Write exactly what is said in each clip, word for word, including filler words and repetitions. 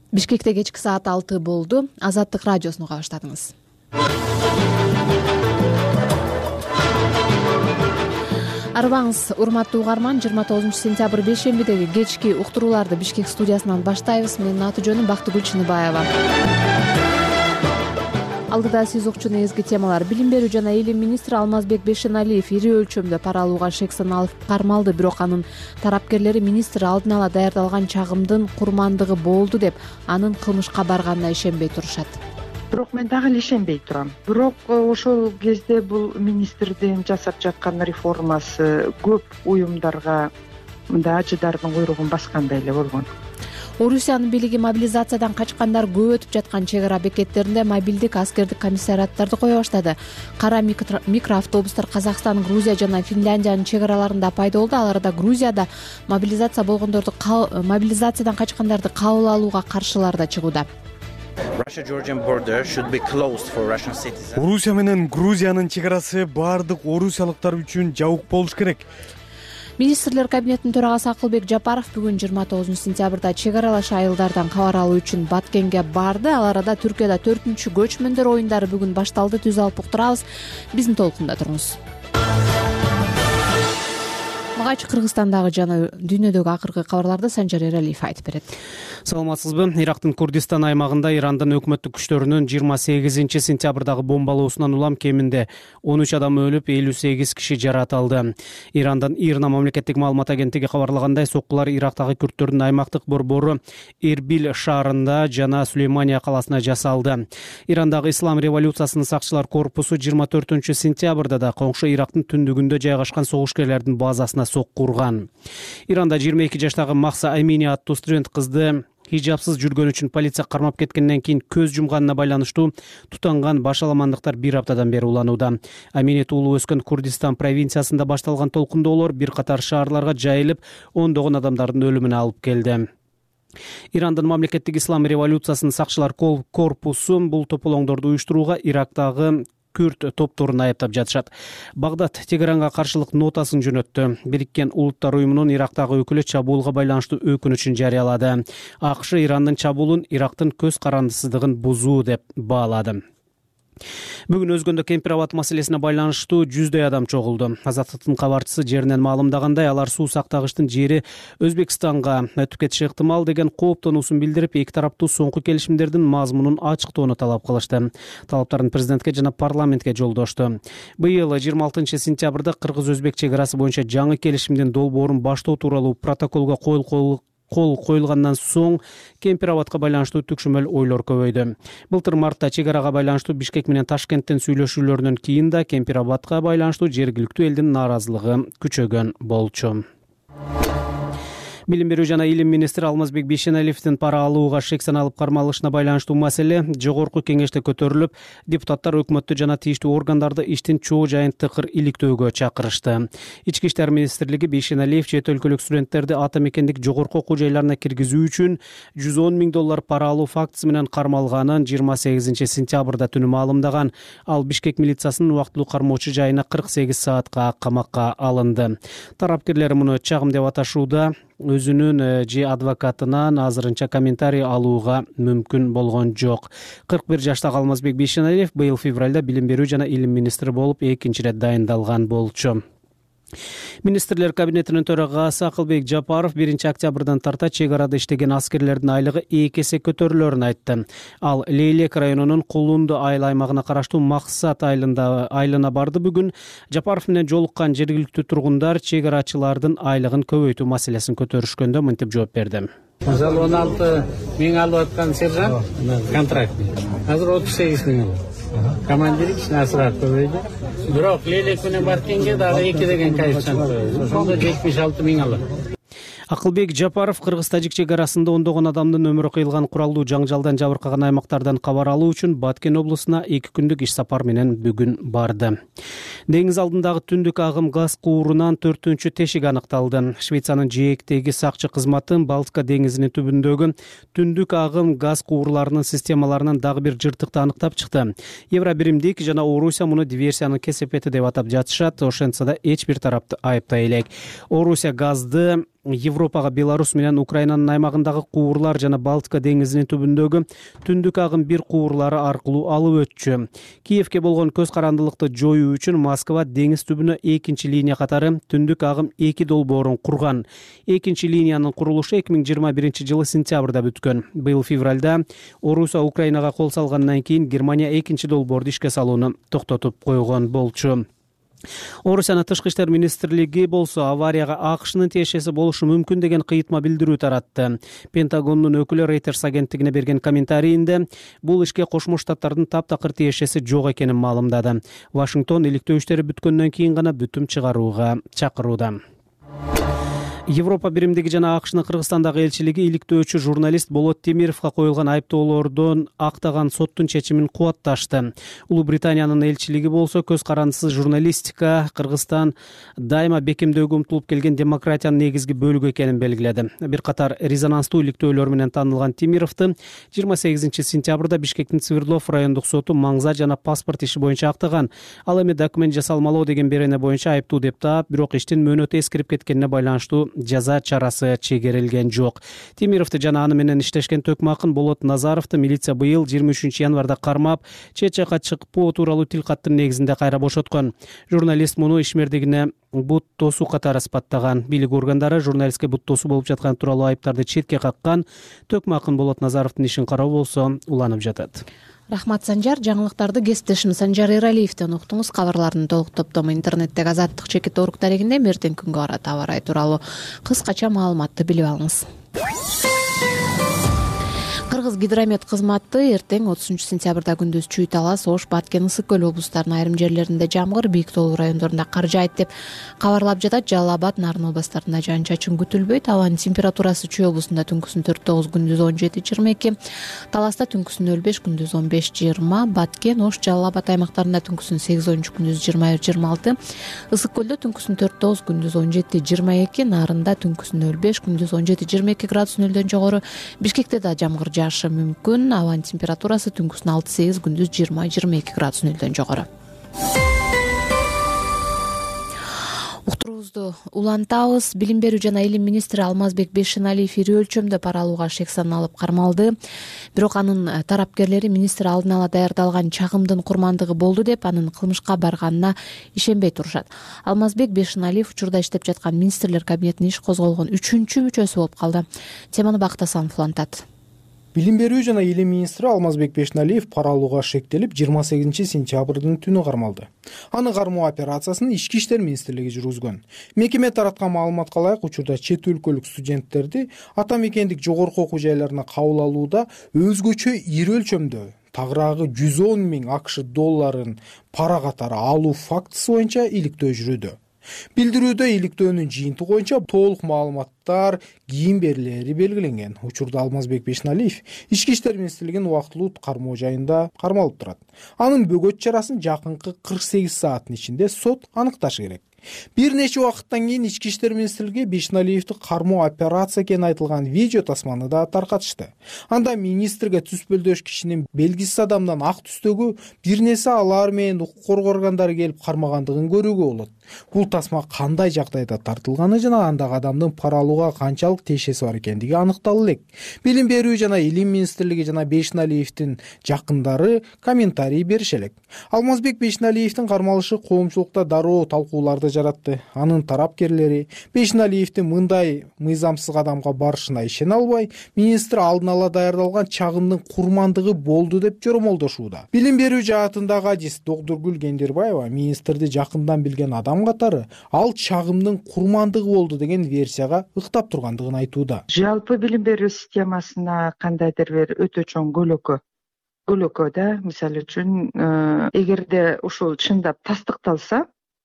Бишкекте кечки саат алты болду. Азаттык радиосуну уга баштадыңыз. Арыбаңыз, урматтуу угарман, жыйырма тогузунчу сентябрь бейшембидеги кечки уктурууларды Бишкек студиясынан баштайбыз. Менин аты жөнүм Бактыгүл Чыныбаева. Алдыда сиз укчу негизги темалар. Билим берүү жана илим министри Алмазбек Бейшеналиев ири өлчөмдө пара алууга шек саналып кармалды, бирок анын тарапкерлери министр алдын ала даярдалган чагымдын курмандыгы болду деп, анын кылмышка барганына ишенбей турушат. Бирок мен дагы эле ишенбей турам. Бирок ошол кезде бул министрдин жасап жаткан реформасы көп уюмдарга мындай ажыдардын куйругун баскандай эле болгон. Орусиянын бийлиги мобилизациядан качкандар көп өтүп жаткан чек ара бекеттеринде мобилдик аскердик комиссариаттарды кое баштады. Кара микроавтобустар Казакстан, Грузия жана Финляндиянын чек араларында пайда болду. Ал арада Грузияда мобилизация болгондорду мобилизациядан качкандарды кабыл алууга каршылар да чыгууда. Орусия менен Грузиянын чек арасы баардык орусиялыктар үчүн жабык болуш керек. Министрлер кабинетинин төрагасы Акылбек Жапаров бүгүн жыйырма тогузунчу сентябрда чек аралаш айылдардан кабар алуу үчүн Баткенге барды. Ал арада Түркияда төртүнчү көчмөндөр оюндары бүгүн башталды. Түз алып уктурабыз. Биздин толкунда туруңуз. Мага Кыргызстандагы жана дүйнөдөгү акыркы кабарларды Санжар Эралиев айтып берет. Саламатсызбы? Ирактын Курдистан аймагында Ирандын өкмөттүк күчтөрүнүн жыйырма сегизинчи сентябрдагы бомбалоосунан улам кеминде он үч адам өлүп, элүү сегиз киши жаратылды. Ирандын ИРНА мамлекеттик маалымат агенттиги кабарлагандай, соккулар Ирактагы күрттөрдүн аймактык борбору Эрбил шаарында жана Сулеймания каласына жасалды. Ирандагы Ислам революциясынын сакчылар корпусу жыйырма төртүнчү сентябрда да коңшу Ирактын түндүгүндө жайгашкан согушкерлердин базасына сокку урган. Иранда жыйырма эки жаштагы Махса Амини аттуу студент кызды хижапсыз жүргөн үчүн полиция кармап кеткенден кийин көз жумганына байланыштуу тутанган башаламандыктар бир аптадан бери уланууда. Амини туулуп өскөн Курдистан провинциясында башталган толкундоолор бир катар шаарларга жайылып, ондогон адамдардын өлүмүнө алып келди. Ирандын мамлекеттик ислам революциясынын сакчылар корпусу бул тополоңдорду уюштурууга Ирактагы күрт топторун айыптап жатышат. Багдад Тегеранга каршылык нотасын жөнөттү. Бириккен Улуттар уюмунун Ирактагы өкүлү чабуулга байланыштуу өкүнүчүн жарыялады. АКШ Ирандын чабуулун Ирактын көз карандысыздыгын бузуу деп баалады. Бүгүн өзгөндө кемпир абад маселесине байланыштуу жүздөй адам чогулду. Азаттыктын кабарчысы жеринен маалымдагандай, алар суу сактагычтын жери Өзбекстанга өтүп кетиши ыктымал деген кооптонуусун билдирип, эки тараптуу соңку келишимдердин мазмунун ачыктоону талап кылышты. Талаптарын президентке жана парламентке жолдошту. Быйыл жыйырма алтынчы сентябрда кыргыз-өзбек чек арасы боюнча жаңы келишимдин долбоорун баштоо тууралуу протоколго коюл кол коюлгандан соң кемпир абадка байланыштуу түкшүмөл ойлор көбөйдү. Былтыр мартта чек арага байланыштуу Бишкек менен Ташкенттен сүйлөшүүлөрүнөн кийин да кемпир абадка байланыштуу жергиликтүү элдин нааразылыгы күчөгөн болчу. Билим берүү жана илим министри Алмазбек Бейшеналиевдин пара алууга шек саналып кармалышына байланыштуу маселе жогорку кеңеште көтөрүлүп, депутаттар өкмөттү жана тийиштүү органдарды иштин чоо жайын тыкыр иликтөөгө чакырышты. Ички иштер министрлиги Бейшеналиев чет өлкөлүк студенттерди ата мекендик жогорку окуу жайларына киргизүү үчүн жүз он миң доллар пара алуу фактысы менен кармалганын жыйырма сегизинчи сентябрда түнү маалымдаган. Ал Бишкек милициясынын убактылуу кармоочу жайына кырк сегиз саатка камакка алынды. Тарапкерлер муну чагым деп аташууда. Өзүнүн же адвокатынан азырынча комментарий алууга мүмкүн болгон жок. кырк бир жаштагы Алмазбек Бейшеналиев быйыл февралда билим берүү жана илим министри болуп экинчи ирет дайындалган болчу. Министрлер кабинетинин төрагасы Акылбек Жапаров биринчи октябрдан тарта чек арада иштеген аскерлердин айлыгы эки эсе көтөрүлөрүн айтты. Ал Лейлек районунун Кулунду айыл аймагына караштуу Максат айылында айылына барды. Бүгүн Жапаров менен жолуккан жергиликтүү тургундар чек арачылардын айлыгын көбөйтүү маселесин көтөрүшкөндө мынтип жооп берди. Мисалы он алты миң алып аткан сержант контрактный азыр отуз сегиз миң алат. Командир ичине асырап көбөйдү. Бирок Лейлек менен Баткенге дагы эки деген коэффициент коюлду. Ошондо жетимиш алты миң алат. Акылбек Жапаров Кыргыз-Тажик чек арасында ондогон адамдын өмүрү кыйылган куралдуу жаңжалдан жабыркаган аймактардан кабар алуу үчүн Баткен облусуна эки күндүк иш сапар менен бүгүн барды. Деңиз алдындагы түндүк агым газ куурунан төртүнчү тешик аныкталды. Швециянын жээктеги сакчы кызматы Балтика деңизинин түбүндөгү түндүк агым газ куурларынын системаларынан дагы бир жыртыкты аныктап чыкты. Евробиримдик жана Орусия муну диверсиянын кесепети деп атап жатышат. Ошентсе да эч бир тарапты айыптай элек. Орусия газды Европага Беларусь менен Украинанын аймагындагы куурлар жана Балтика деңизинин түбүндөгү түндүк агым бир куурлары аркылуу алып өтчү. Киевке болгон көз карандылыкты жоюу үчүн Москва деңиз түбүнө экинчи линия катары түндүк агым эки долбоорун курган. Экинчи линиянын курулушу эки миң жыйырма биринчи жылы сентябрда бүткөн. Быйыл февралда Орусия Украинага кол салгандан кийин Германия экинчи долбоорду ишке салууну токтотуп койгон болчу. Орусиянын тышкы иштер министрлиги болсо аварияга АКШнын тиешеси болушу мүмкүн деген кыйытма билдирүү таратты. Пентагондун өкүлү Reuters агенттигине берген комментарийинде бул ишке Кошмо Штаттардын таптакыр тиешеси жок экенин маалымдады. Вашингтон иликтөө иштери бүткөндөн кийин гана бүтүм чыгарууга чакырууда. Европа биримдиги жана АКШнын Кыргызстандагы элчилиги иликтөөчү журналист Болот Темировго коюлган айыптоолордон актаган соттун чечимин кубатташты. Улуу Британиянын элчилиги болсо көз карандысыз журналистика Кыргызстан дайыма бекемдөөгө умтулуп келген демократиянын негизги бөлүгү экенин белгиледи. Бир катар резонанстуу иликтөөлөр менен таанылган Темировду жыйырма сегизинчи сентябрда Бишкектин Свердлов райондук соту маңза жана паспорт иши боюнча актаган. Ал эми документ жасалмалоо деген берене боюнча айыптуу деп таап, бирок иштин мөөнөтү эскирип кеткенине байланыштуу жаза чарасы чегерилген жок. Темировду жана аны менен иштешкен Төкмакын Болот Назаровду милиция быйыл жыйырма үчүнчү январда кармап, ЧЧК чыкпоо тууралуу тил каттын негизинде кайра бошоткон. Журналист муну ишмердигине бут тосуу катары сыпаттаган. Бийлик органдары журналистке бут тосуу болуп жаткан тууралуу айыптарды четке каккан. Төкмакын Болот Назаровдун ишин кароо болсо уланып жатат. Рахмат, Санжар. Жаңылыктарды кесиптешим Санжар Эралиевден уктуңуз. Кабарлардын толук топтому интернеттеги Азаттык чекит орг дарегинде эртең күнгө карата аба ырайы тууралуу кыскача маалыматты билип алыңыз. Кыргыз гидромет кызматы эртең отузунчу сентябрда күндүз Чүй Талас, Ош, Баткен, Ысык көл облустарынын айрым жерлеринде жамгыр, бийик тоолуу райондорунда кар жаайт деп кабарлап жатат. Жалал Абад, Нарын областарында жаан-чачын күтүлбөйт. Абанын температурасы Чүй облусунда түнкүсүн төрт тогуз, күндүз он жети жыйырма эки, Таласта түнкүсүн нөл беш, күндүз он беш жыйырма, Баткен, Ош, Жалал Абад аймактарында түнкүсүн сегиз он үч, күндүз жыйырма бир жыйырма алты, Ысык көлдө түнкүсүн төрт тогуз, күндүз он жети жыйырма эки, Нарында түнкүсүн нөл беш, күндүз он жети жыйырма эки градус нөлдөн жогору. Бишкекте да жамгыр жаашы мүмкүн. Абанын температурасы түнкүсүн алты сегиз, күндүз жыйырма жыйырма эки градус нөлдөн жогору. Уктуруубузду улантабыз. Билим берүү жана илим министри Алмазбек Бешеналиев ири өлчөмдө пара алууга шек саналып кармалды. Бирок анын тарапкерлери министр алдын ала даярдалган чагымдын курмандыгы болду деп анын кылмышка барганына ишенбей турушат. Алмазбек Бешеналиев учурда иштеп жаткан министрлер кабинетинин иш козголгон үчүнчү мүчөсү болуп калды. Теманы Бакыт Асанов улантат. Билим берүү жана илим министри Алмазбек Бешеналиев пара алууга шектелип жыйырма сегизинчи сентябрдын түнү кармалды. Аны кармоо операциясын Ички иштер министрлиги жүргүзгөн. Мекеме тараткан маалыматка ылайык, учурда чет өлкөлүк студенттерди ата мекендик жогорку окуу жайларына кабыл алууда өзгөчө ири өлчөмдө тагыраагы жүз он миң АКШ долларын пара катары алуу фактысы боюнча иликтөө жүрүүдө. Билдирүүдө иликтөөнүн жыйынтыгы боюнча толук маалыматтар, кийин берилери белгиленген. Учурда Алмазбек Бешеналиев Ички иштер министрлигинин убактылуу кармоо жайында кармалып турат. Анын бөгөт чарасын жакынкы кырк сегиз сааттын ичинде сот аныкташы керек. Бир нече убакыттан кийин Ички иштер министрлиги Бешеналиевди кармоо операция экени айтылган видео тасманы да таркатышты. Анда министрге түспөлдөш кишинин белгисиз адамдан ак түстөгү бир нерсе алар менен укук коргоо органдары келип кармагандыгын көрүүгө болот. Бул тасма кандай жагдайда тартылганы жана андагы адамдын пара алууга канчалык тиешеси бар экендиги аныкталуу элек. Билим берүү жана илим министрлиги жана Бешеналиевдин жакындары комментарий берише элек. Алмазбек Бешеналиевдин кармалышы коомчулукта дароо талкууларды жаратты. Анын тарапкерлери Бешеналиевдин мындай мыйзамсыз кадамга барышына ишене албай, министр алдын ала даярдалган чагымдын курмандыгы болду деп жоромолдошууда. Билим берүү жаатындагы адис Докторгүл Кендирбаева министрди жакындан билген адам катары ал чагымдын курмандыгы болду деген версияга ыктап тургандыгын айтууда. Жалпы билим берүү системасына кандайдыр бир өтө чоң көлөкө көлөкө да, мисалы үчүн эгерде ушул чындап тастыкталса,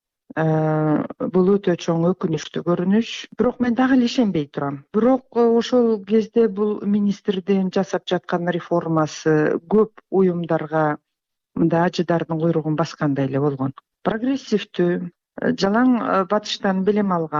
бул өтө чоң өкүнүчтүү көрүнүш. Бирок мен дагы эле ишенбей турам. Бирок ошол кезде бул министрдин жасап жаткан реформасы көп уюмдарга мындай ажыдардын куйругун баскандай эле болгон. Прогрессивдүү, жалаң батыштан билим алган,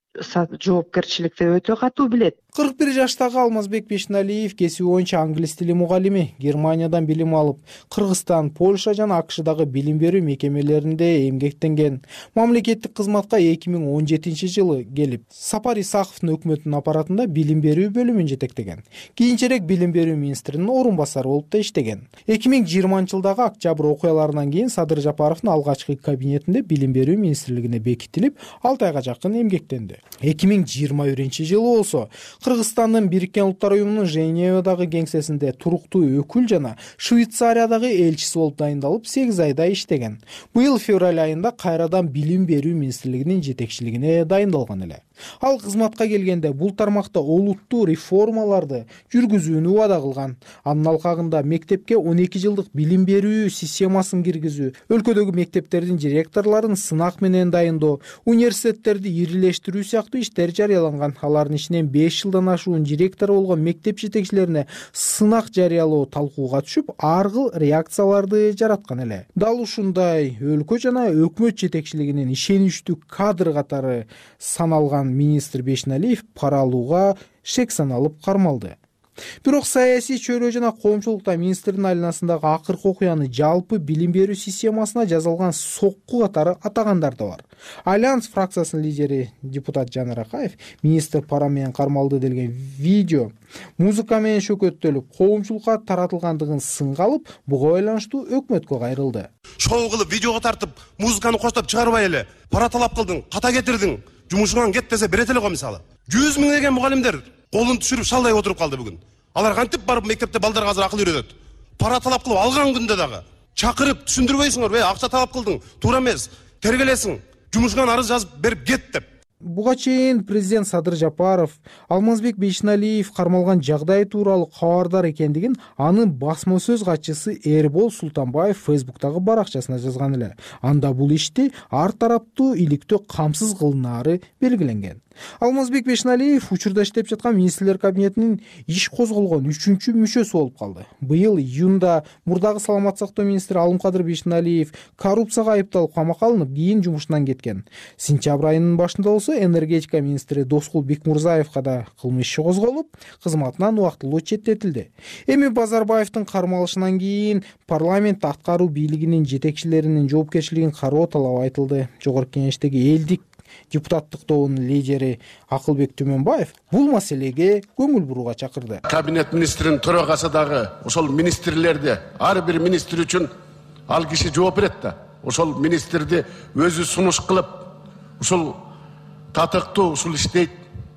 жоопкерчиликти өтө катуу билет. кырк бир жаштагы Алмазбек Бешналиев кесиби боюнча англис тили мугалими. Германиядан билим алып, Кыргызстан, Польша жана АКШдагы билим берүү мекемелеринде эмгектенген. Мамлекеттик кызматка эки миң он жетинчи жылы келип, Сапар Исаковдун өкмөтүнүн аппаратында билим берүү бөлүмүн жетектеген. Кийинчерээк билим берүү министринин орун басары болуп да иштеген. эки миң жыйырманчы жылдагы октябрь окуяларынан кийин Садыр Жапаровдун алгачкы кабинетинде билим берүү министрлигине бекитилип, алты айга жакын эмгектенди. эки миң жыйырма биринчи жылы болсо Кыргызстандын Бириккен Улуттар уюмунун Женевадагы кеңсесинде туруктуу өкүл жана Швейцариядагы элчиси болуп дайындалып, сегиз айда иштеген. Быйыл февраль айында кайрадан билим берүү министрлигинин жетекчилигине дайындалган эле. Ал кызматка келгенде бул тармакта олуттуу реформаларды жүргүзүүнү убада кылган. Анын алкагында мектепке он эки жылдык билим берүү системасын киргизүү, өлкөдөгү мектептердин директорлорун сынак менен дайындоо, университеттерди ирилештирүү сыяктуу иштер жарыяланган. Алардын ичинен беш жылдан ашуун директору болгон мектеп жетекчилерине сынак жарыялоо талкууга түшүп, ар кыл реакцияларды жараткан эле. Дал ушундай өлкө жана өкмөт жетекчилигинин ишеничтүү кадр катары саналган министр Бешналиев пара алууга шек саналып кармалды. Бирок саясий чөйрө жана коомчулукта министрдин айланасындагы акыркы окуяны жалпы билим берүү системасына жазылган сокку катары атагандар да бар. Альянс фракциясынын лидери депутат Жанар Акаев министр пара менен кармалды делген видео музыка менен шөкөттөлүп, коомчулукка таратылгандыгын сынга алып, буга байланыштуу өкмөткө кайрылды. Шоу кылып, видеого тартып, музыканы коштоп чыгарбай эле, пара талап кылдың, ката кетирдиң, жумушуңан кет десе берет эле го мисалы. жүз миң деген мугалимдер колун түшүрүп шалдай отуруп калды бүгүн. Алар кантип барып мектепте балдарга азыр акыл үйрөтөт. Пара талап кылып алган күндө дагы чакырып түшүндүрбөйсүңөр, "Бе, акча талап кылдың, туура эмес, тергелесиң, жумушуңан арыз жазып берип кет" деп. Буга чейин президент Садыр Жапаров Алмазбек Бешналиев кармалган жагдай тууралуу кабардар экендигин анын басма сөз катчысы Эрбол Султанбаев Фейсбуктагы баракчасына жазган эле. Анда бул ишти ар тараптуу иликтөө камсыз кылынаары белгиленген. Алмазбек Бешналиев учурда иштеп жаткан министрлер кабинетинин иш козголгон үчүнчү мүчөсү болуп калды. Быйыл июнда мурдагы саламат сактоо министри Алымкадыр Бешналиев коррупцияга айыпталып камакка алынып, кийин жумушунан кеткен. Сентябрь айынын башында болсо энергетика министри Доскул Бекмурзаевга да кылмыш иши козголуп, кызматынан убактылуу четтетилди. Эми Базарбаевдин кармалышынан кийин парламент аткаруу бийлигинин жетекчилеринин жоопкерчилигин кароо талабы айтылды. Жогорку Кеңештеги элдик депутаттык тобунун лидери Акылбек Түмөнбаев бул маселеге көңүл бурууга чакырды. Кабинет министринин төрагасы дагы ошол министрлерди, ар бир министр үчүн ал киши жооп берет да. Ошол министрди өзү сунуш кылып, ушул татыктуу ушул иштейт,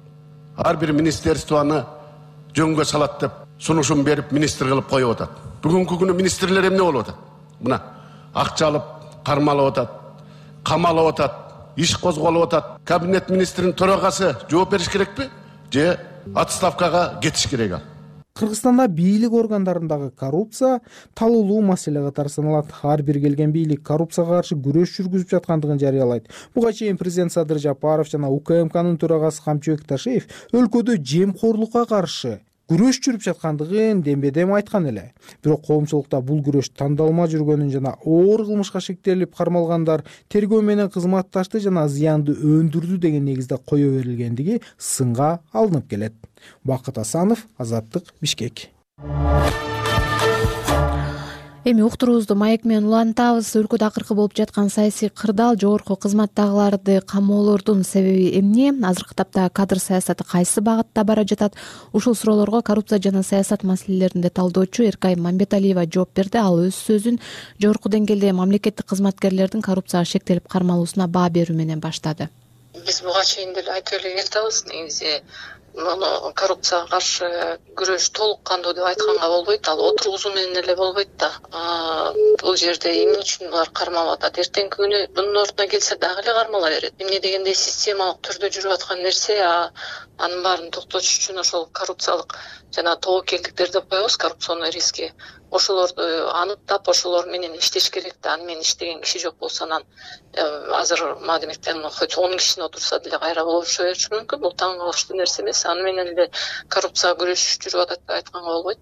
ар бир министерствону жөнгө салат деп сунушун берип министр кылып коюп атат. Бүгүнкү күнү министрлер эмне болуп атат? Мына акча алып, кармалып атат, камалып атат, иш козголуп атат. Кабинет министринин төрагасы жооп бериш керекпи? Же отставкага кетиш керек ал? Кыргызстанда бийлик органдарындагы коррупция талуулуу маселе катары саналат. Ар бир келген бийлик коррупцияга каршы күрөш жүргүзүп жаткандыгын жарыялайт. Буга чейин президент Садыр Жапаров жана УКМКнын төрагасы Камчыбек Ташиев өлкөдө жемкорлукка каршы күрөш жүрүп жаткандыгын дембедем айткан эле. Бирок коомчулукта бул күрөш тандалма жүргөнүн жана оор кылмышка шектелип кармалгандар тергөө менен кызматташты жана зыянды өндүрдү деген негизде кое берилгендиги сынга алынып келет. Бакыт Асанов, Азаттык, Бишкек. Эми уктуруубузду маек менен улантабыз. Өлкөдө акыркы болуп жаткан саясий кырдаал, жогорку кызматтагыларды камоолордун себеби эмне? Азыркы тапта кадр саясаты кайсы багытта бара жатат? Ушул суроолорго коррупция жана саясат маселелеринде талдоочу Эркай Мамбеталиева жооп берди. Ал өз сөзүн жогорку деңгээлде мамлекеттик кызматкерлердин коррупцияга шектелип кармалуусуна баа берүү менен баштады. Биз буга чейин деле айтып эле келатабыз. Негизи муну коррупцияга каршы күрөш толук кандуу деп айтканга болбойт. Ал отургузуу менен эле болбойт да. Бул жерде эмне үчүн булар кармалып атат? Эртеңки күнү мунун ордуна келсе дагы эле кармала берет. Эмне дегенде системалык түрдө жүрүп аткан нерсе, анын баарын токтотуш үчүн ошол коррупциялык жана тобокелдиктер деп коебуз, коррупционный риски. Ошолорду аныктап, ошолор менен иштеш керек да. Аны менен иштеген киши жок болсо, анан азыр мадемектен хоть он кишини отурса деле кайра болушу мүмкүн. Бул таң калыштуу нерсе эмес. Аны менен эле коррупцияга күрөш жүрүп атат деп айтканга болбойт.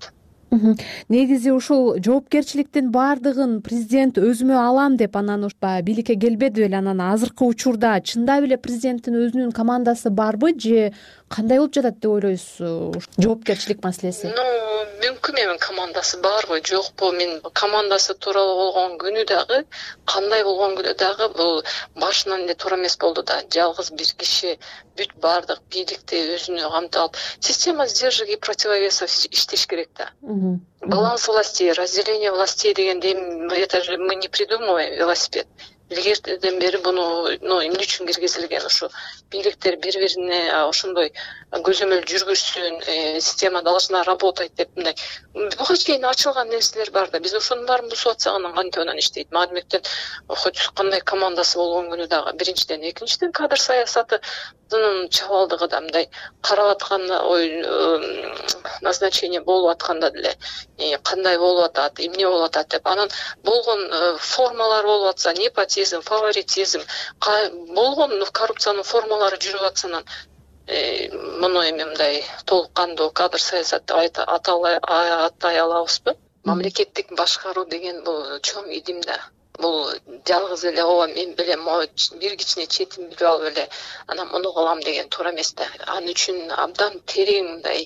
негизи ушул жоопкерчиликтин баардыгын президент өзүмө алам деп анан бийликке келбеди беле, анан азыркы учурда чындап эле президенттин өзүнүн командасы барбы же кандай болуп жатат деп ойлойсуз жоопкерчилик маселеси? Ну, мүмкүн эми командасы барбы жокпу, мен командасы тууралуу болгон күнү дагы, кандай болгон күнү дагы бул башынан эле туура эмес болду да. Жалгыз бир киши бүт баардык бийликти өзүнө камтып алып, система сдержек и противовесов иштеш керек да. Баланс властей, разделение властей дегенде, это же мы не придумываем велосипед. Илгертеден бери буну эмне үчүн киргизилген, ушу бийликтер бири-бирине ошондой көзөмөл жүргүзсүн, система должна работать деп мындай. Буга чейин ачылган нерселер бар да. Биз ошонун баарын бузуп атсак анан кантип анан иштейт? Мага демектен хоть кандай командасы болгон күнү дагы биринчиден, экинчиден кадр саясатынын чабалдыгы да мындай карап аткан ой назначение болуп атканда деле кандай болуп атат, эмне болуп атат деп анан болгон формалар болуп атса, непотизм, фаворитизм, болгон коррупциянын формалары жүрүп атса анан муну эми мындай толук кандуу кадр саясат деп аттай алабызбы? Мамлекеттик башкаруу деген бул чоң идим да. Бул жалгыз эле ооба мен билем, бир кичине четин билип алып эле анан муну кылам деген туура эмес да. Ал үчүн абдан терең мындай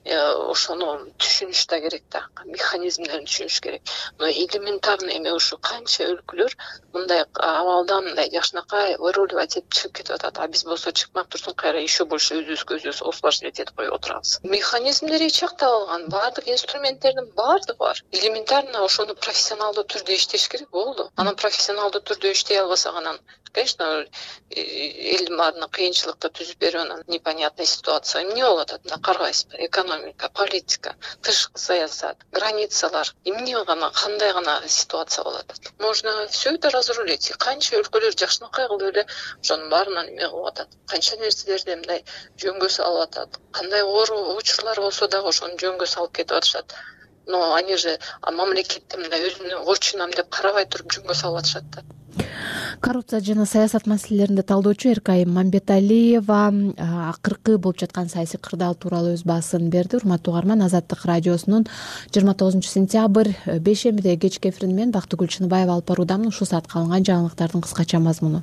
ошону түшүнүш да керек да, механизмдерин түшүнүш керек. Но элементарно эми ушу канча өлкөлөр мындай абалдан мындай жакшынакай выруливать этип чыгып кетип атат. А биз болсо чыкмак турсун кайра еще больше өзүбүзгө өзүбүз осложнять этип коюп отурабыз. Механизмдери чакталган, баардык инструменттердин баардыгы бар. Элементарно ошону профессионалдуу түрдө иштеш керек болду. Анан профессионалдуу түрдө иштей албасак анан конечно элдин баарына кыйынчылыкты түзүп берип анан непонятная ситуация. Эмне болуп атат? Мына карабайсызбы? Экономика, политика, тышкы саясат, границалар, эмне гана кандай гана ситуация болуп атат. Можно все это разрулить. Канча өлкөлөр жакшынакай кылып эле ошонун баарынан эме кылып атат. Канча нерселерди мындай жөнгө салып атат. Кандай оор учурлар болсо дагы ошону жөнгө салып кетип атышат. Но они же мамлекетти мындай өзүнүн орчунам деп карабай туруп жөнгө салып атышат да. Коррупция жана саясат маселелеринде талдоочу Эркай Мамбеталиева акыркы болуп жаткан саясий кырдаал тууралуу өз баасын берди. Урматтуу угарман, Азаттык радиосунун жыйырма тогузунчу сентябрь бейшембиде кечки эфирин мен Бактыгүл Чыныбаева алып баруудамын. Ушул саатка алынган жаңылыктардын кыскача мазмуну.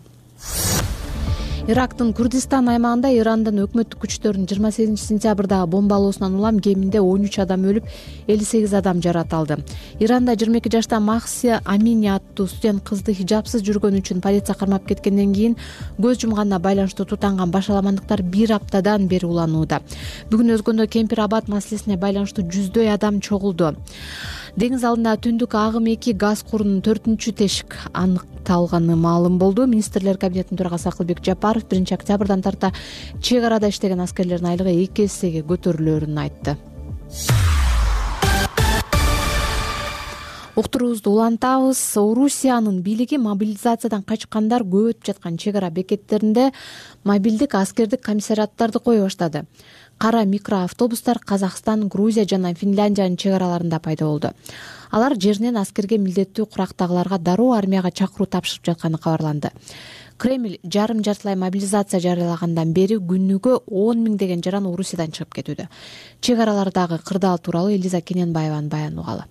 Ирактын Курдистан аймагында Ирандын өкмөттүк күчтөрүнүн жыйырма сегизинчи сентябрдагы бомбалоосунан улам кеминде он үч адам өлүп, элүү сегиз адам жаратылды. Иранда жыйырма эки жаштагы Махси Амини аттуу студент кызды хижапсыз жүргөнү үчүн полиция кармап кеткенден кийин көз жумганына байланыштуу тутанган башаламандыктар бир аптадан бери уланууда. Бүгүн өзгөндө Кемпир Абад маселесине байланыштуу жүздөй адам чогулду. Деңиз алдындагы түндүк агым эки газ курунун төртүнчү тешик аныкталганы маалым болду. Министрлер кабинетинин төрагасы Акылбек Жапаров биринчи октябрдан тарта чек арада иштеген аскерлердин айлыгы эки эсеге көтөрүлөөрүн айтты. Уктуруубузду улантабыз. Орусиянын бийлиги мобилизациядан качкандар көп өтүп жаткан чек ара бекеттеринде мобилдик аскердик комиссариаттарды кое баштады. Кара микроавтобустар Казакстан, Грузия жана Финляндиянын чек араларында пайда болду. Алар жеринен аскерге милдеттүү курактагыларга дароо армияга чакыруу тапшырып жатканы кабарланды. Кремль жарым жартылай мобилизация жарыялагандан бери күнүгө он миңдеген жаран Орусиядан чыгып кетүүдө. Чек аралардагы кырдаал тууралуу Элиза Кененбаеванын баянын угалы.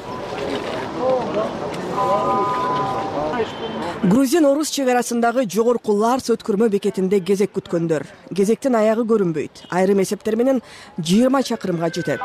Грузин-орус чек арасындагы жогорку Ларс өткөрмө бекетинде кезек күткөндөр. Кезектин аягы көрүнбөйт. Айрым эсептер менен жыйырма чакырымга жетет.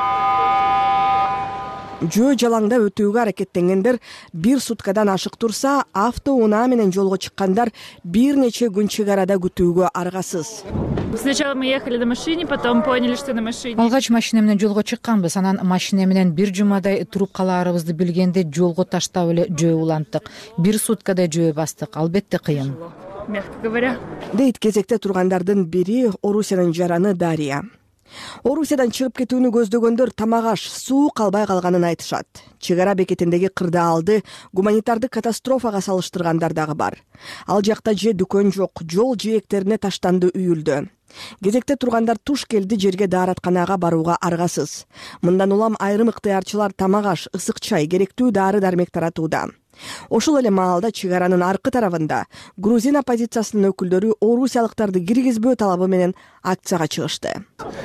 Жөө жалаңда өтүүгө аракеттенгендер бир суткадан ашык турса, автоунаа менен жолго чыккандар бир нече күн чек арада күтүүгө аргасыз. Сначала мы ехали на машине, потом поняли, что на машине. Алгач машина менен жолго чыкканбыз, анан машина менен бир жумадай туруп калаарыбызды билгенде жолго таштап эле жөө уланттык. Бир суткадай жөө бастык. Албетте кыйын. Мягко говоря. Дейт кезекте тургандардын бири Орусиянын жараны Дария. Орусиядан чыгып кетүүнү көздөгөндөр тамак аш, суу калбай калганын айтышат. Чек ара бекетиндеги кырдаалды гуманитардык катастрофага салыштыргандар дагы бар. Ал жакта же дүкөн жок, жол жээктерине таштанды үйүлдү. Кезекте тургандар туш келди жерге дааратканага барууга аргасыз. Мындан улам айрым ыктыярчылар тамак аш, ысык чай, керектүү дары-дармек таратууда. Ошол эле маалда чек аранын аркы тарабында грузин оппозициясынын өкүлдөрү орусиялыктарды киргизбөө талабы менен акцияга чыгышты.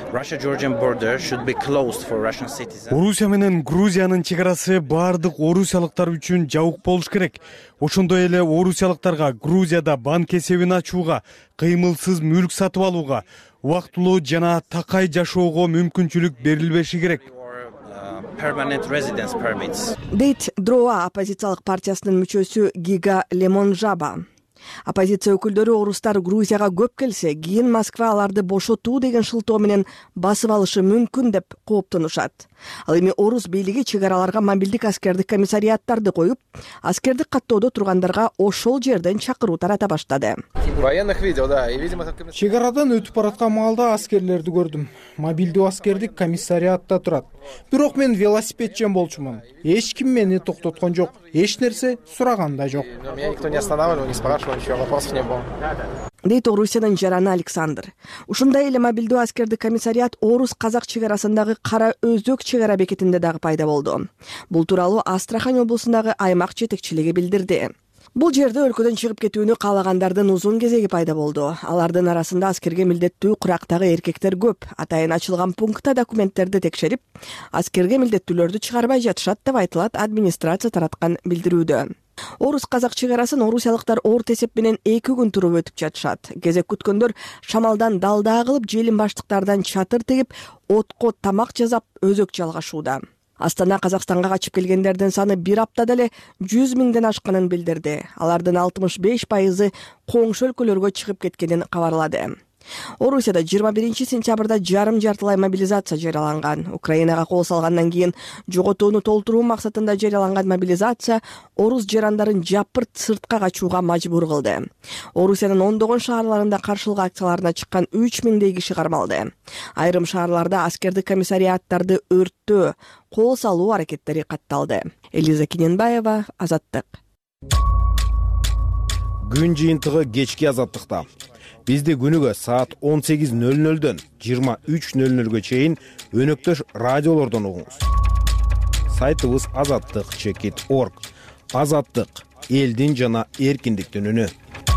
Орусия менен Грузиянын чек арасы баардык орусиялыктар үчүн жабык болуш керек. Ошондой эле орусиялыктарга Грузияда банк эсебин ачууга, кыймылсыз мүлк сатып алууга, убактылуу жана такай жашоого мүмкүнчүлүк берилбеши керек. Дейт Дроа оппозициялык партиясынын мүчөсү Гига Лемонжаба. Оппозиция өкүлдөрү орустар Грузияга көп келсе, кийин Москва аларды бошотуу деген шылтоо менен басып алышы мүмкүн деп кооптонушат. Ал эми орус бийлиги чек араларга мобилдик аскердик комиссариаттарды коюп, аскердик каттоодо тургандарга ошол жерден чакыруу тарата баштады. Чек арадан өтүп бараткан маалда аскерлерди көрдүм. Мобилдүү аскердик комиссариатта турат. Бирок мен велосипедчен болчумун. Эч ким мени токтоткон жок, эч нерсе сураган да жок. Дейт Орусиянын жараны Александр. Ушундай эле мобилдүү аскердик комиссариат орус казак чек арасындагы Кара Өзөк чек ара бекетинде дагы пайда болду. Бул тууралуу Астрахань облусундагы аймак жетекчилиги билдирди. Бул жерде өлкөдөн чыгып кетүүнү каалагандардын узун кезеги пайда болду. Алардын арасында аскерге милдеттүү курактагы эркектер көп. Атайын ачылган пунктта документтерди текшерип, аскерге милдеттүүлөрдү чыгарбай жатышат деп айтылат администрация тараткан билдирүүдө. Орус казак чек арасын орусиялыктар орто эсеп менен эки күн туруп өтүп жатышат. Кезек күткөндөр шамалдан далдаа кылып, желин баштыктардан чатыр тегип, отко тамак жасап өзөк жалгашууда. Астана Казакстанга качып келгендердин саны бир аптада эле жүз миңден ашканын билдирди. Алардын алтымыш беш пайызы коңшу өлкөлөргө чыгып кеткенин кабарлады. Орусияда жыйырма биринчи сентябрда жарым жартылай мобилизация жарыяланган. Украинага кол салгандан кийин жоготууну толтуруу максатында жарыяланган мобилизация орус жарандарын жапырт сыртка качууга мажбур кылды. Орусиянын ондогон шаарларында каршылык акцияларына чыккан үч миңдей киши кармалды. Айрым шаарларда аскердик комиссариаттарды өрттөө, кол салуу аракеттери катталды. Элиза Киненбаева, Азаттык. Күн жыйынтыгы кечки Азаттыкта. Бизди күнүгө саат он сегиз нөл нөлдөн жыйырма үч нөл нөлгө чейин өнөктөш радиолордон угуңуз. Сайтыбыз азаттык чекит точка орг. Азаттык элдин жана эркиндиктин үнү.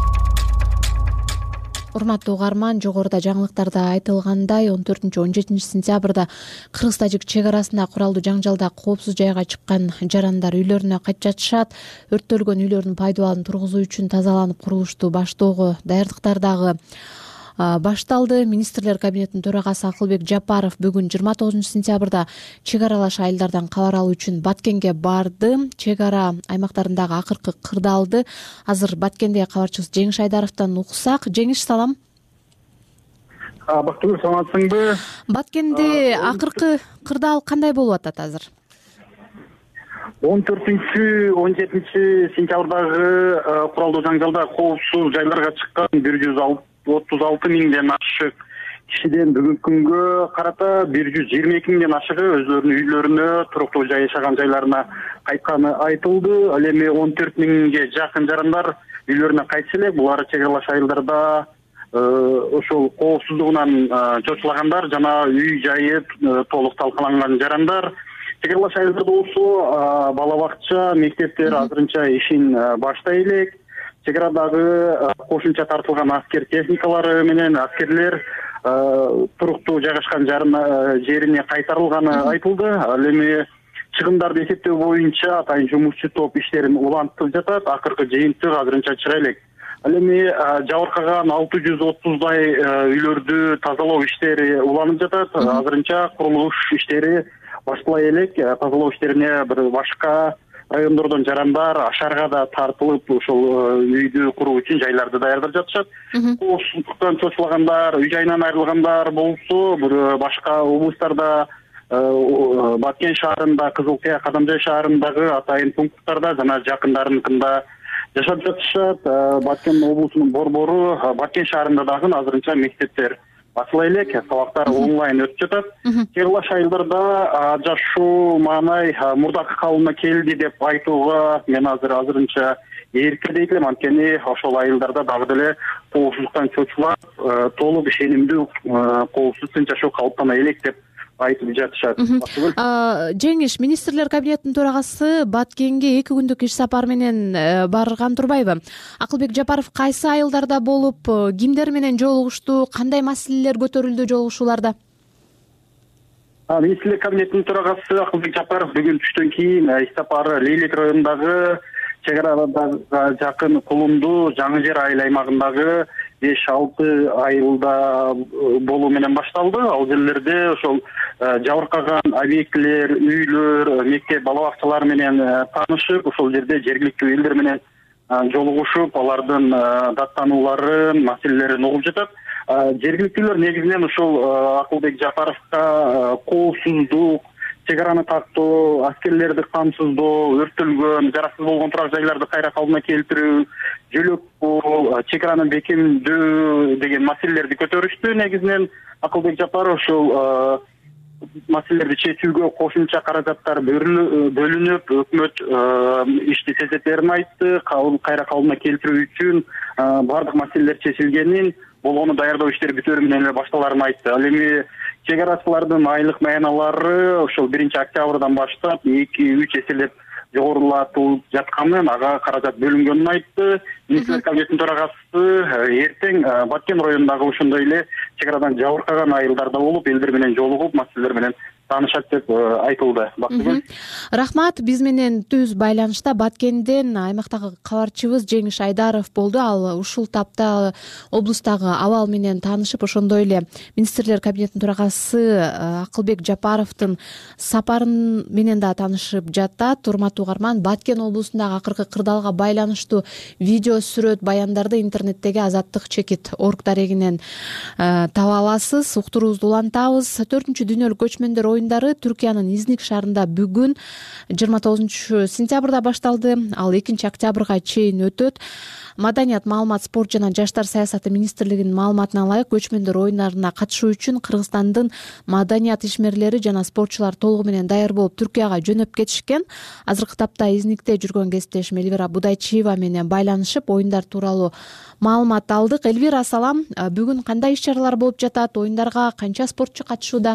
Урматтуу угарман, жогоруда жаңылыктарда айтылгандай он төртүнчү он жетинчи сентябрда кыргыз-тажик чек арасында куралдуу жаңжалда коопсуз жайга чыккан жарандар үйлөрүнө кайтып жатышат. Өрттөлгөн үйлөрдүн пайдубалын тургузуу үчүн тазаланып курулушту баштоого даярдыктар дагы башталды. Министрлер кабинетинин төрагасы Акылбек Жапаров бүгүн жыйырма тогузунчу сентябрда чек аралаш айылдардан кабар алуу үчүн Баткенге барды. Чек ара аймактарындагы акыркы кырдаалды азыр Баткендеги кабарчыбыз Жеңиш Айдаровдон уксак. Жеңиш, салам. Бактыгүл, саламатсыңбы? Баткенде акыркы кырдаал кандай болуп атат азыр? он төртүнчү он жетинчи сентябрдагы куралдуу жаңжалда коопсуз жайларга чыккан бир жүз отуз алты миңден ашык кишиден бүгүнкү күнгө карата бир жүз жыйырма эки миңден ашыгы өзлөрүнүн үйлөрүнө, туруктуу жайшаган жайларына кайтканы айтылды. Ал эми он төрт миңге жакын жарандар үйлөрүнө кайтышы элек. Булар чек аралаш айылдарда ошол коопсуздугунан чочулагандар жана үй жайы толук талкаланган жарандар. Чек аралаш айылдарда болсо бала бакча, мектептер азырынча ишин баштай элек. Чек арадагы кошумча тартылган аскер техникалары менен аскерлер туруктуу жайгашкан жерине кайтарылганы айтылды. Ал эми чыгымдарды эсептөө боюнча атайын жумушчу топ иштерин улантып жатат. Акыркы жыйынтык азырынча чыга элек. Ал эми жабыркаган алты жүз отуздай үйлөрдү тазалоо иштери уланып жатат. Азырынча курулуш иштери башталай элек. Тазалоо иштерине бир башка райондордон жарандар Ашарга да тартылып, ошол үйдү куруу үчүн жайларды даярдап жатышат. Коопсуздуктан чочулагандар, үй жайынан айрылгандар болсо, бир башка облустарда, Баткен шаарында, Кызыл Кыя, Кадамжай шаарындагы атайын пункттарда жана жакындарыныкында жашап жатышат. Баткен облусунун борбору Баткен шаарында дагы азырынча мектептер ачыла элек, сабактар онлайн өтүп жатат. Чек аралаш айылдарда жашоо маанай мурдакы калыбына келди деп айтууга мен азыр азырынча эрке дейт элем. Анткени ошол айылдарда дагы деле коопсуздуктан чочулап, толук ишенимдүү коопсуз тынч жашоо калыптана элек деп айтып жатышат. Жеңиш, министрлер кабинетинин төрагасы Баткенге эки күндүк иш сапары менен барган турбайбы? Акылбек Жапаров кайсы айылдарда болуп, кимдер менен жолугушту, кандай маселелер көтөрүлдү жолугушууларда? Министрлер кабинетинин төрагасы Акылбек Жапаров бүгүн түштөн кийин иш сапары Лейлек районундагы чек арага жакын Кулумду, Жаңы Жер айыл аймагындагы беш алты айылда болуу менен башталды. Ал жерлерде ошол жабыркаган объектилер, үйлөр, мектеп, бала бакчалар менен таанышып, ошол жерде жергиликтүү элдер менен жолугушуп, алардын даттанууларын, маселелерин угуп жатат. Жергиликтүүлөр негизинен ушул Акылбек Жапаровго коопсуздук, чек араны тактоо, аскерлерди камсыздоо, өрттөлгөн, жараксыз болгон турак жайларды кайра калыбына келтирүү, жөлөк бул, чек араны бекемдөө деген маселелерди көтөрүштү. Негизинен Акылбек Жапаров ушул маселелерди чечүүгө кошумча каражаттар бөлүнүп, өкмөт ишти тездетерин айтты. Кайра калыбына келтирүү үчүн бардык маселелер чечилгенин, болгону даярдоо иштери бүтөөрү менен эле башталарын айтты. Ал эми чек арачылардын айлык маяналары ошол биринчи октябрдан баштап эки үч эселеп жогорулатылып жатканын, ага каражат бөлүнгөнүн айтты. Министрлер кабинетинин төрагасы эртең Баткен районундагы ошондой эле чек арадан жабыркаган айылдарда болуп, элдер менен жолугуп, маселелер менен таанышат деп айтылды. Бактыгүл. Рахмат. Биз менен түз байланышта Баткенден аймактагы кабарчыбыз Жеңиш Айдаров болду. Ал ушул тапта облустагы абал менен таанышып, ошондой эле министрлер кабинетинин төрагасы Акылбек Жапаровдун сапарын менен да таанышып жатат. Урматтуу угарман, Баткен облусундагы акыркы кырдаалга байланыштуу видео сүрөт баяндарды интернеттеги Азаттык чекит орг дарегинен таба аласыз. Уктуруубузду улантабыз. төртүнчү дүйнөлүк көчмөндөр оюндары Түркиянын Изник шаарында бүгүн жыйырма тогузунчу сентябрда башталды. Ал экинчи октябрга чейин өтөт. Маданият, маалымат, спорт жана жаштар саясаты министрлигинин маалыматына ылайык, көчмөндөр оюндарына катышуу үчүн Кыргызстандын маданият ишмерлери жана спортчулар толугу менен даяр болуп Түркияга жөнөп кетишкен. Азыркы тапта Изникте жүргөн кесиптешим Элвира Будайчиева менен байланышып, оюндар тууралуу маалымат алдык. Элвира, салам. Бүгүн кандай иш-чаралар болуп жатат? Оюндарга канча спортчу катышууда?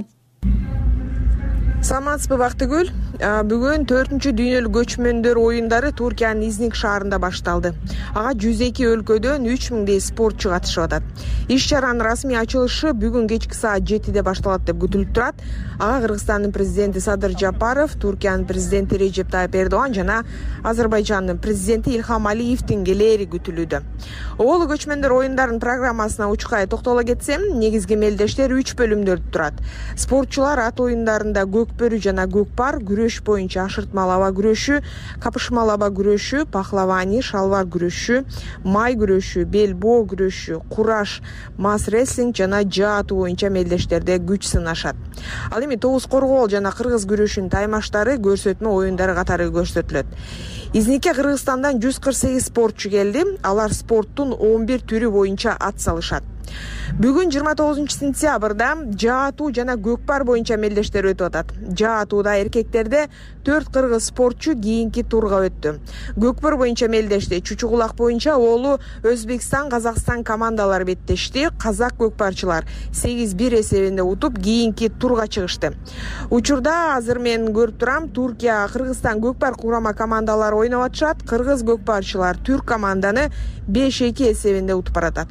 Саламатсызбы, Бактыгүл? Бүгүн төртүнчү дүйнөлүк көчмөндөр оюндары Түркиянын Изник шаарында башталды. Ага жүз эки өлкөдөн үч миңдей спортчу катышып атат. Иш-чаранын расмий ачылышы бүгүн кечки саат жетиде башталат деп күтүлүп турат. Ага Кыргызстандын президенти Садыр Жапаров, Түркиянын президенти Режеп Тайып Эрдоган жана Азербайжандын президенти Илхам Алиевдин келери күтүлүүдө. Оолу көчмөндөр оюндарынын программасына учкай токтоло кетсем, негизги мелдештер үч бөлүмдөрдөн турат. Спортчулар ат оюндарында көкбөрү жана көкпар, күрөш боюнча ашыртмалуу аба күрөшү, капышмалуу аба күрөшү, пахлавани, шалвар күрөшү, май күрөшү, бел боо күрөшү, кураш, мас рестлинг жана жаатуу боюнча мелдештерде күч сынашат. Ал эми тогуз коргоол жана кыргыз күрөшүнүн таймаштары көрсөтмө оюндары катары көрсөтүлөт. Изникке Кыргызстандан жүз кырк сегиз спортчу келди. Алар спорттун он бир түрү боюнча ат салышат. Бүгүн жыйырма тогузунчу сентябрда жаатуу жана көкпар боюнча мелдештер өтүп атат. Жаатууда эркектерде төрт кыргыз спортчу кийинки турга өттү. Көкпар боюнча мелдеште Чучу Кулак боюнча оолу Өзбекстан, Казакстан командалары беттешти. Казак көкпарчылар сегиз бир эсебинде утуп кийинки турга чыгышты. Учурда азыр мен көрүп турам, Түркия, Кыргызстан көкпар курама командалары ойноп атышат. Кыргыз көкпарчылар түрк команданы беш эки эсебинде утуп баратат.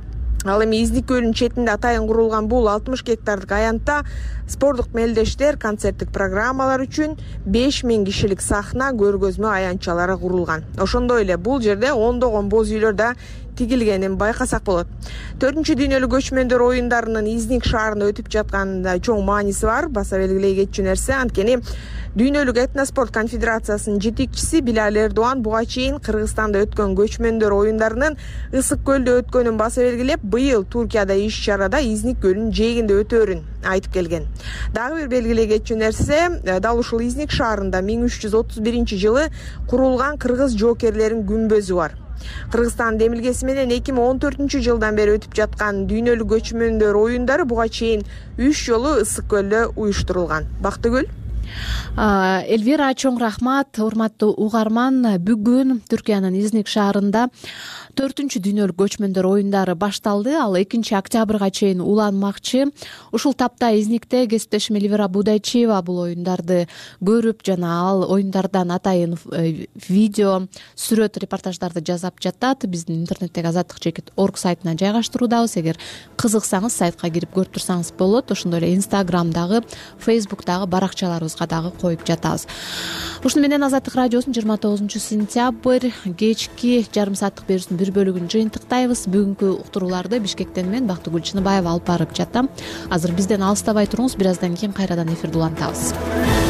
Ал эми Изник көлүнүн четинде атайын курулган бул алтымыш гектардык аянтта спорттук мелдештер, концерттик программалар үчүн беш миң кишилик сахна, көргөзмө аянтчалары курулган. Ошондой эле бул жерде ондогон боз үйлөр да тигилгенин байкасак болот. төртүнчү дүйнөлүк көчмөндөр оюндарынын Изник шаарында өтүп жатканында чоң мааниси бар. Баса белгилей кетчү нерсе, анткени Дүйнөлүк этноспорт конфедерациясынын жетекчиси Билал Эрдоган буга чейин Кыргызстанда өткөн көчмөндөр оюндарынын Ысык көлдө өткөнүн баса белгилеп, быйыл Туркияда иш-чарада Изник көлүнүн жээгинде өтөөрүн айтып келген. Дагы бир белгилей кетчү нерсе, дал ушул Изник шаарында миң үч жүз отуз биринчи жылы курулган кыргыз жоокерлеринин күмбөзү бар. Кыргызстан демилгеси менен эки миң он төртүнчү жылдан бери өтүп жаткан дүйнөлүк көчмөндөр оюндары буга чейин үч жолу Ысык көлдө уюштурулган. Бактыгүл. Эльвира, чоң рахмат. Урматтуу угарман, бүгүн Түркиянын Изник шаарында төртүнчү дүйнөлүк көчмөндөр оюндары башталды. Ал экинчи октябрга чейин уланмакчы. Ушул тапта Изникте кесиптешим Эльвира Будайчиева бул оюндарды көрүп, жана ал оюндардан атайын видео, сүрөт, репортаждарды жасап жатат. Биздин интернеттеги азаттык чекит орг сайтына жайгаштыруудабыз. Эгер кызыксаңыз, сайтка кирип көрүп турсаңыз болот. Ошондой эле Инстаграмдагы, Фейсбуктагы баракчаларыбызга дагы коюп жатабыз. Ушуну менен Азаттык радиосунун жыйырма тогузунчу сентябрь кечки жарым сааттык берүүсүнүн бир бөлүгүн жыйынтыктайбыз. Бүгүнкү уктурууларды Бишкектен мен Бактыгүл Чыныбаева алып барып жатам. Азыр бизден алыстабай туруңуз, бир аздан кийин кайрадан эфирди улантабыз.